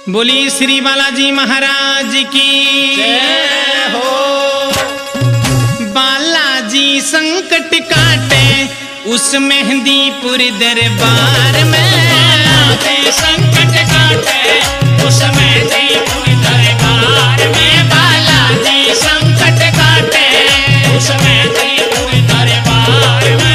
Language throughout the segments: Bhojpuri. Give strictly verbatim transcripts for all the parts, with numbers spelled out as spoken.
बोली श्री बालाजी महाराज की जय हो। बालाजी संकट काटे उस मेहंदीपुर दरबार में, बालाजी संकट काटे उस मेहंदीपुर दरबार में, बालाजी संकट काटे उस मेहंदीपुर दरबार में।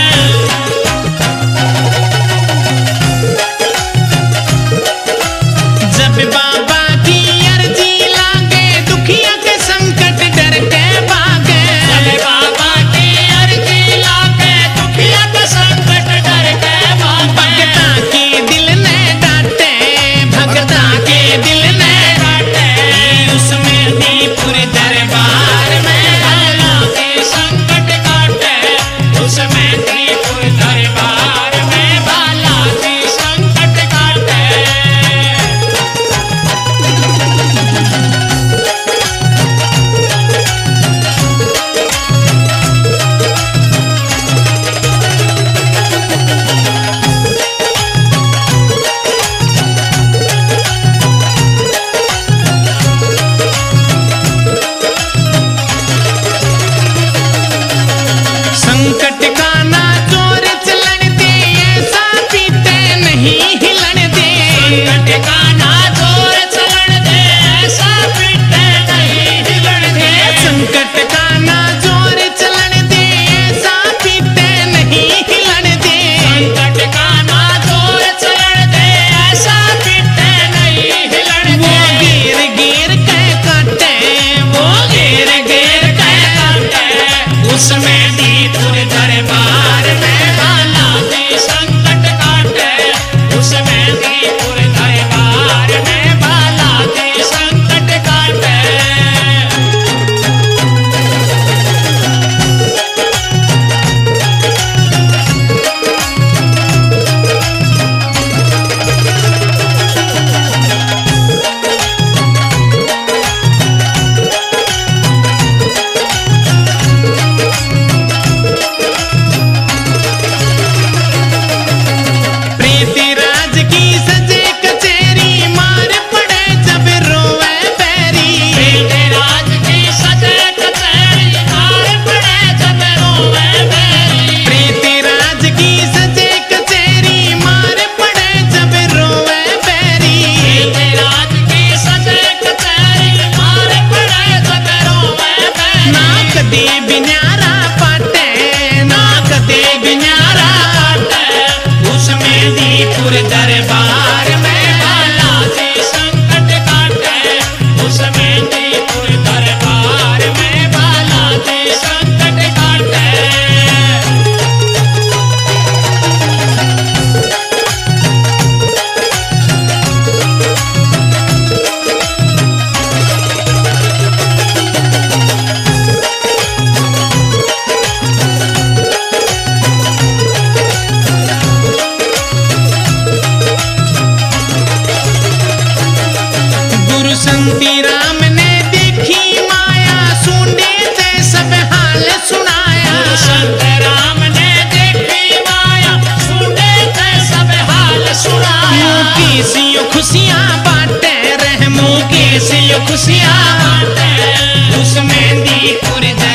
जब बाबा की अर्जी लागे दुखिया के संकट डर के भागे, जब बाबा की अर्जी लागे दुखिया के संकट डर के भागे। भगता के दिल ने डांटे, भगता के दिल ने काटे उस मेहंदीपुर दरबार में, बालाजी संकट काटे उस मेहंदीपुर दरबार में, बालाजी संकट काटे। संकट का ना जोर चलन दे, ऐसा पीते नहीं हिलन दे, संकट का ना जोर चलन दे, ऐसा पीटे नहीं हिलन दे। संकट का ना जोर चलन दे, ऐसा पीते नहीं हिलन दे। संकट का ना जोर चलन दे, ऐसा पीटे नहीं हिलन वो दे। गिर गिर के काटे, वो गिर गिर के काटे उस मेहंदीपुर दरबार में, बालाजी संकट काटे उस मेहंदीपुर दरबार में, बालाजी संकट काटे। प्रीतिराज की सजे कचेरी, मार पड़े जब रोवे बैरी। प्रीतिराज की सजे कचहरी, मार पड़े जब रोवे बैरी। प्रीतिराज की सजे कचेरी, मार पड़े जब रोवे बैरी। प्रीतिराज की सजे कचहरी, मार पड़े जब रोवे बैरी। ना कदी बिन्यारा पाटे, ना कदी बिन्यारा काटे उस मेहंदीपुर दरबार में, बालाजी संकट काटे उस मेहंदीपुर दरबार में, बालाजी संकट काटे। गुरु संती राम ने देखी माया, सूंडे ते सब हाल सुनाया। संत राम ने देखी माया, सूंडे थे सब हाल सुनाया। मुँह की सियो खुशियाँ बांटे, रहमों की सियो खुशियाँ बाटे उस मेहंदीपुर